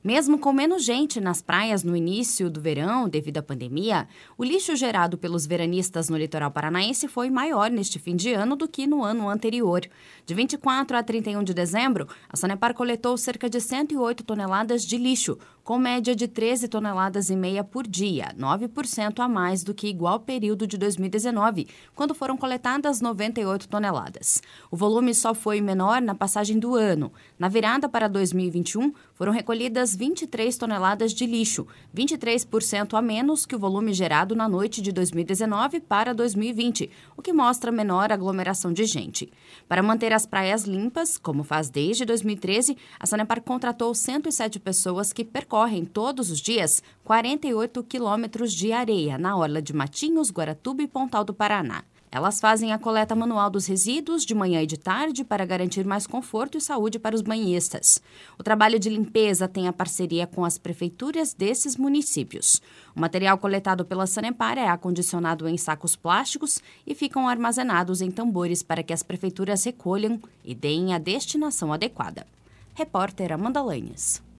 Mesmo com menos gente nas praias no início do verão, devido à pandemia, o lixo gerado pelos veranistas no litoral paranaense foi maior neste fim de ano do que no ano anterior. De 24 a 31 de dezembro, a Sanepar coletou cerca de 108 toneladas de lixo, com média de 13 toneladas e meia por dia, 9% a mais do que igual período de 2019, quando foram coletadas 98 toneladas. O volume só foi menor na passagem do ano. Na virada para 2021, foram recolhidas 23 toneladas de lixo, 23% a menos que o volume gerado na noite de 2019 para 2020, o que mostra menor aglomeração de gente. Para manter as praias limpas, como faz desde 2013, a Sanepar contratou 107 pessoas que percorrem todos os dias 48 quilômetros de areia na orla de Matinhos, Guaratuba e Pontal do Paraná. Elas fazem a coleta manual dos resíduos de manhã e de tarde para garantir mais conforto e saúde para os banhistas. O trabalho de limpeza tem a parceria com as prefeituras desses municípios. O material coletado pela Sanepar é acondicionado em sacos plásticos e ficam armazenados em tambores para que as prefeituras recolham e deem a destinação adequada. Repórter Amanda Lanhes.